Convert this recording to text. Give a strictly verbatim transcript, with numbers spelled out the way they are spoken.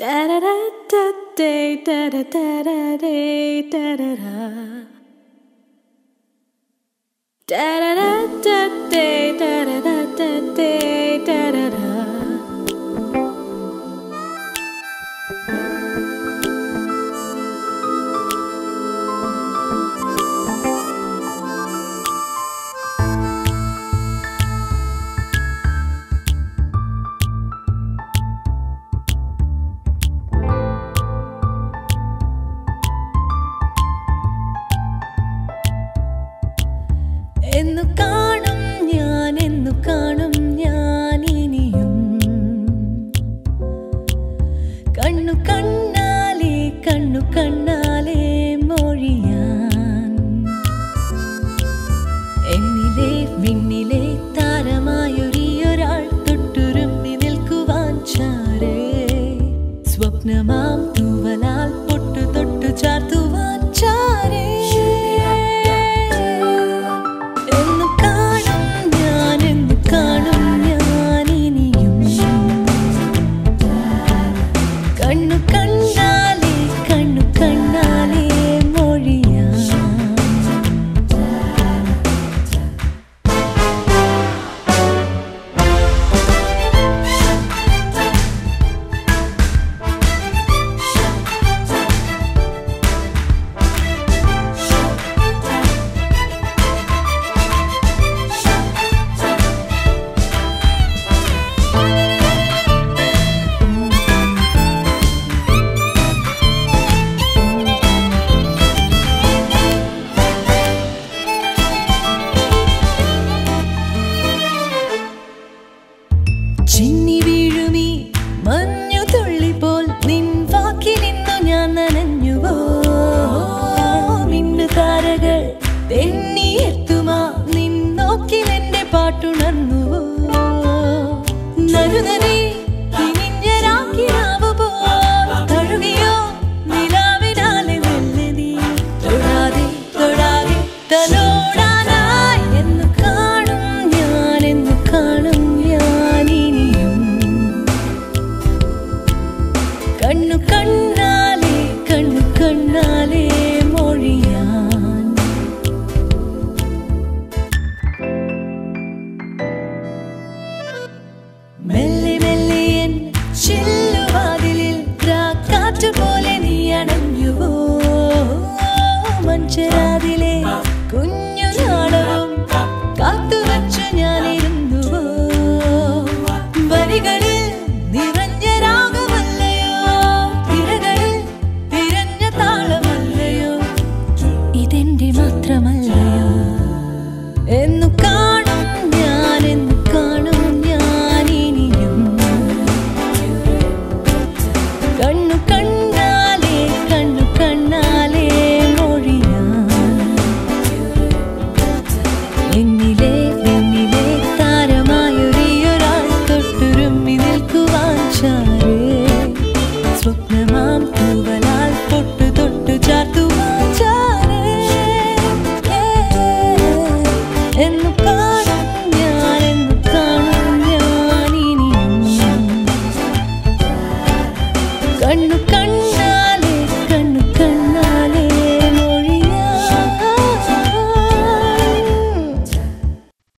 Da da da da da da da da da da da. Da da da da da da da da da da da. എന്നു കാണും ഞാൻ എന്നു കാണും ഞാൻ ഇനിയും കണ്ണു കണ്ണാലെ കണ്ണു കണ്ണാലെ മൊഴിയാൻ എന്നിലെ വിണ്ണിലെ താരമായൊരിയൊരാൾ തൊട്ടുരുമ്പി നിൽക്കുവാൻ ചാരേ സ്വപ്നമാം തൂവലാൽ പൊട്ടു തൊട്ടു ചാർത്തുവാൻ ചാരേ ചിന്നി വീഴുമീ മഞ്ഞു തുള്ളിപ്പോൾ നിൻ വാക്കിലിന്നു ഞാൻ നനഞ്ഞുവോ മിന്നു താരകൾ തെന്നിയെത്തുമാ നിൻ നോക്കിലെന്റെ പാട്ടുണർന്നുവോ നരുനനേ തഴുകിയോ നിലാവിനാലെ മെല്ലെ നീ തൊടാതെ തൊടാതെ തലോടാനായി എന്നു കാണും ഞാൻ എന്നു കാണും കണ്ണു കണ്ണു